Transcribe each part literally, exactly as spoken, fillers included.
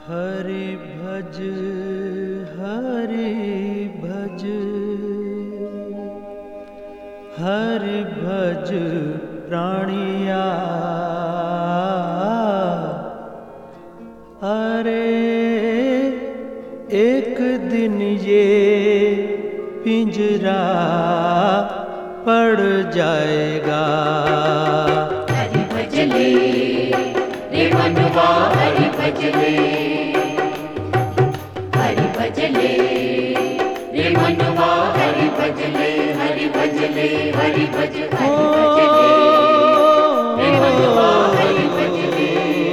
हरि भज हरि भज हरि भज प्राणिया। अरे एक दिन ये पिंजरा पड़ जाएगा। हरि भज ले रे मनवा, हरि भज ले, हरि भज ले रे मनवा, हरि भज ले, हरि भज ले, हरि भज, हरि भज ले रे मनवा, हरि भज ले।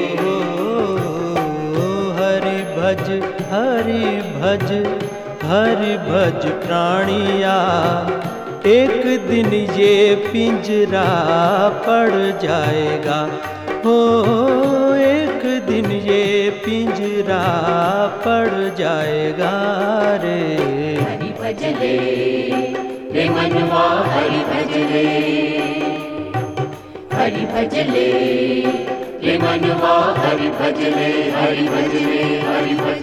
हरि भज हरि भज हरि भज प्राणिया। एक दिन ये पिंजरा पड़ जाएगा। हो एक दिन ये पिंजरा पड़ जाएगा रे। हरि भज ले रे मनवा, हरि भज ले, हरि भज ले रे मनवा, हरि भज ले, हरि भज ले, हरि भज।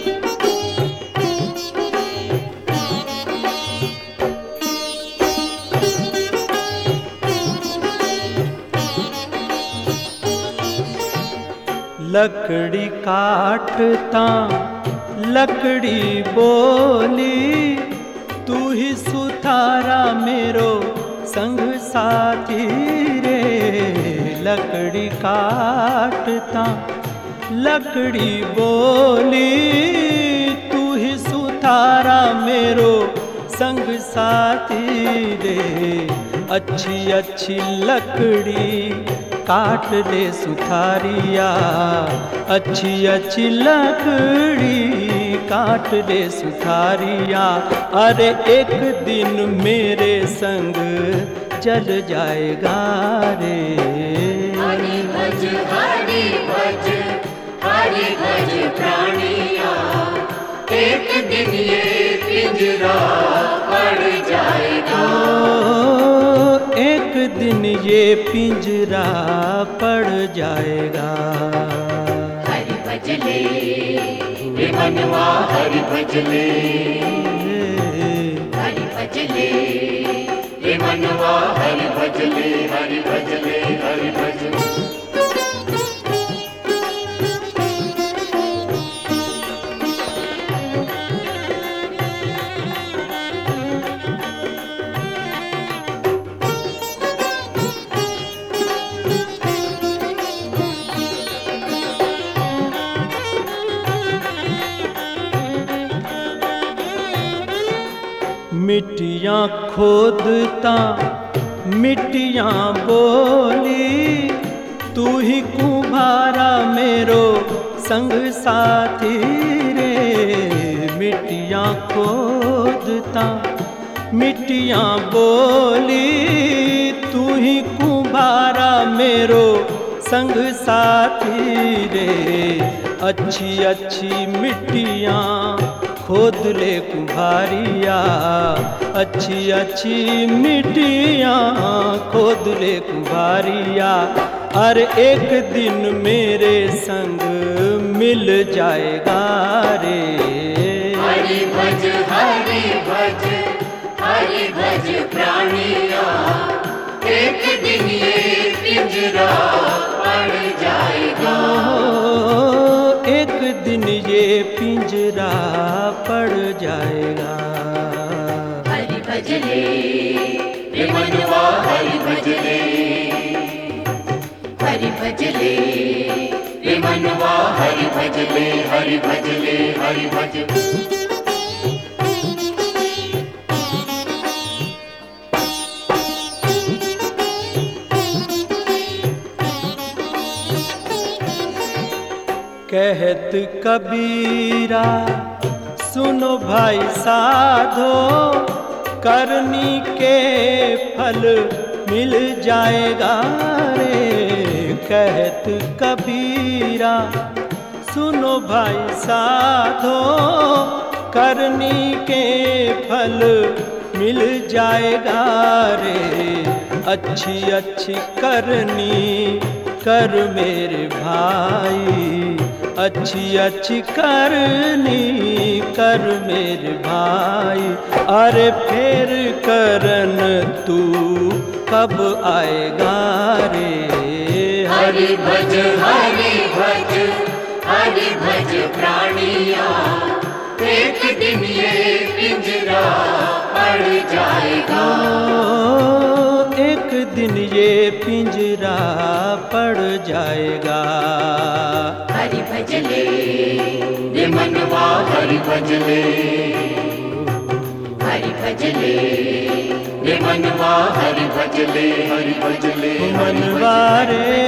लकड़ी काटता लकड़ी बोली, तू ही सुथारा मेरो संग साथी रे। लकड़ी काटता लकड़ी बोली, तू ही सुथारा मेरो संग साथी रे। अच्छी अच्छी लकड़ी काट ले सुथारिया, अच्छी अच्छी लकड़ी काट ले सुथारिया। अरे एक दिन मेरे संग चल जाएगा रे। हरि भज हरि भज हरि भज प्राणिया। एक दिन ये पिंजरा पड़ जाएगा। एक दिन ये पिंजरा पड़ जाएगा। हरि भज ले रे मनवा, हरि भज ले, हरि भज ले रे मनवा, हरि भज ले, हरि भज ले, हरि भज। मिट्टियाँ खोदता मिट्टियाँ बोली, तू ही कुम्हारा मेरो संग साथी रे। मिट्टियाँ खोदता मिट्टियाँ बोली, तू ही कुम्हारा मेरो संग साथी रे। अच्छी अच्छी मिट्टियाँ खोद ले कुम्हारिया, अच्छी अच्छी मिट्टियाँ खोद ले कुम्हारिया। और एक दिन मेरे संग मिल जाएगा रे। हरि भज हरि भज हरि भज प्राणिया। एक दिन ये पिंजरा पड़ जाएगा। एक दिन ये पिंजरा पड़ जाएगा। हरि भज ले रे मनवा, हरि भज ले, हरि भज ले रे मनवा, हरि भज ले, हरि भज ले, हरि भज। कहत कबीरा सुनो भाई साधो, करनी के फल मिल जाएगा रे। कहत कबीरा सुनो भाई साधो, करनी के फल मिल जाएगा रे। अच्छी अच्छी करनी कर मेरे भाई, अच्छी अच्छी करनी कर मेरे भाई। अरे फिर करन तू कब आएगा रे। हरि भज हरि भज हरि भज प्राणिया, एक दिन ये पिंजरा पड़ जाएगा। एक दिन ये पिंजरा पड़ जाएगा। हरि भज ले रे मनवा हरि भज ले, हरि भज ले रे मनवा हरि भज ले, हरि भज ले मनवा रे